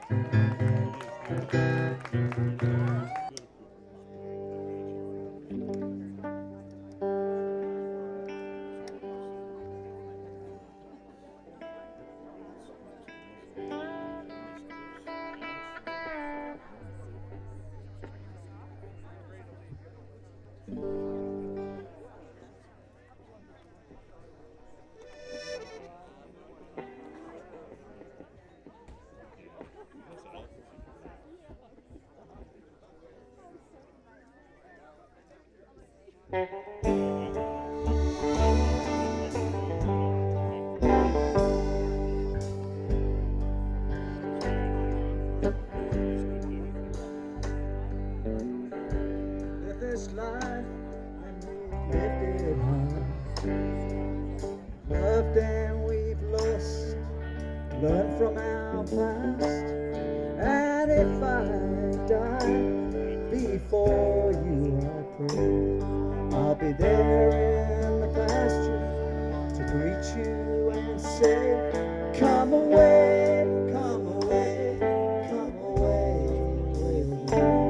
If this life and we lived it hard, loved and we've lost, learned from our past. And if I die before you, I pray I'll be there in the pasture to greet you and say, come away, come away, come away with me.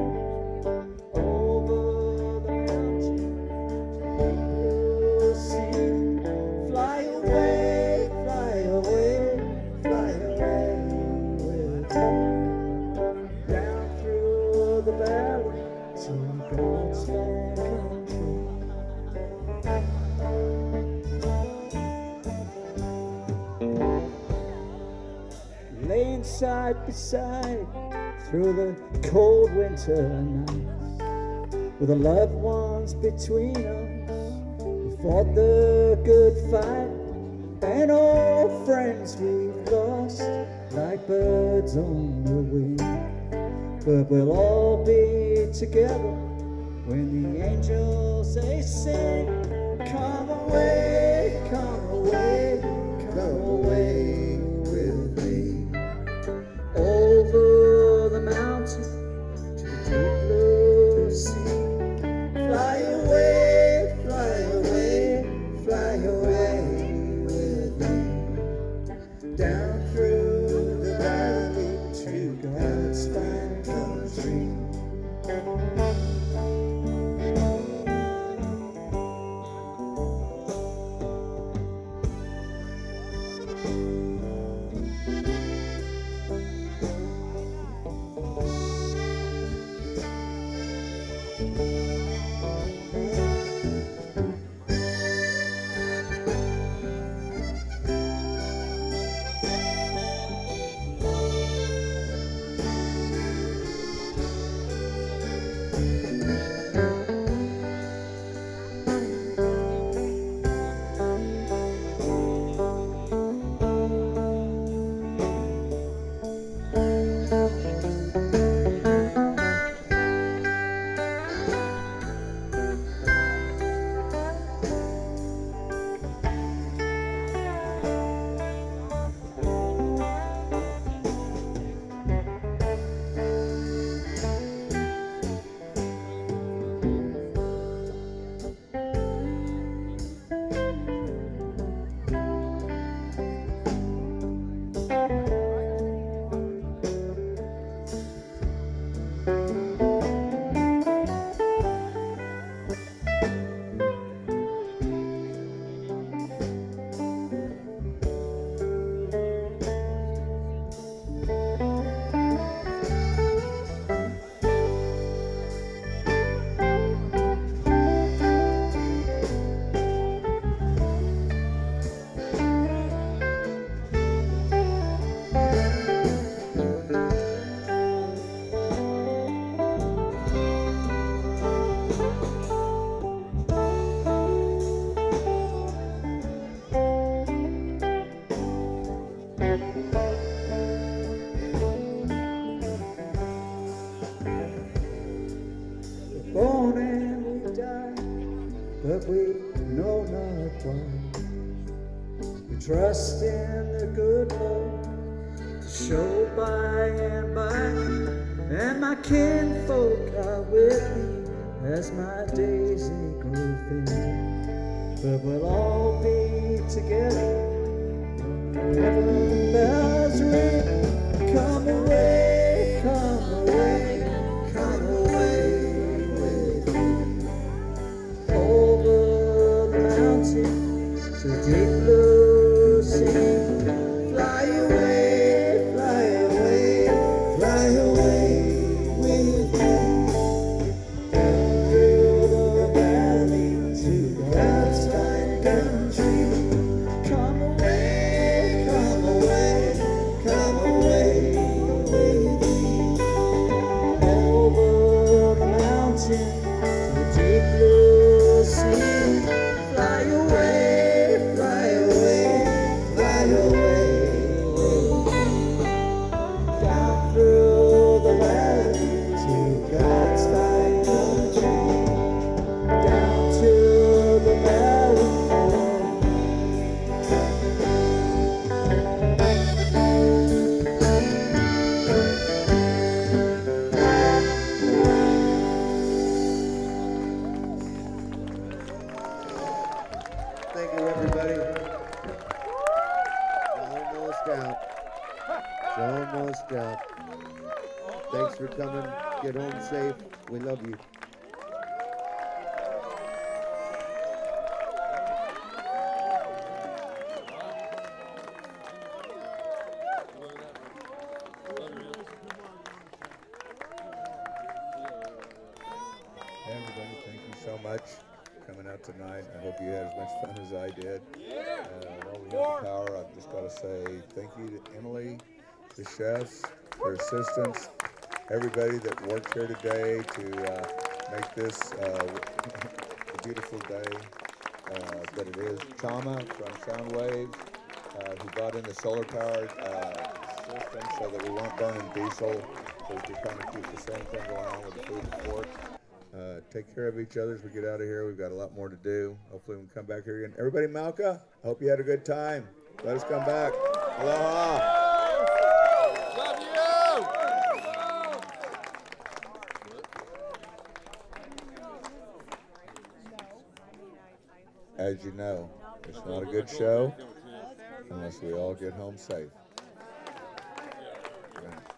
Over the mountain, you'll see. Fly away, fly away, fly away with me. Down through the valley to God's fair country. Laying side by side through the cold winter nights, with the loved ones between us, we fought the good fight, and old friends we've lost, like birds on the wing. But we'll all be together when the angels they sing, come away, come away, come away with me. Over the mountain to the deep blue sea. Fly away, fly away, fly away with me. Down through the valley to God's fine country. Born and we die, but we know not why. We trust in the good Lord to show by and by, and my kinfolk are with me as my days they grow thin. But we'll all be together when the heaven bells ring. Come away. John Mostow. Thanks for coming. Get home safe. We love you. Everybody, thank you so much for coming out tonight. I hope you had as much fun as I did. While we have the power, I've just got to say thank you to Emily, the chefs, their assistants, everybody that worked here today to make this a beautiful day that it is. Chama from Soundwaves, who brought in the solar powered system so that we weren't burning diesel, so we could kind of keep the same thing going on with the food and pork. Take care of each other as we get out of here. We've got a lot more to do. Hopefully we can come back here again. Everybody, Malka, I hope you had a good time. Let us come back. Aloha. Love you! As you know, it's not a good show unless we all get home safe. Right.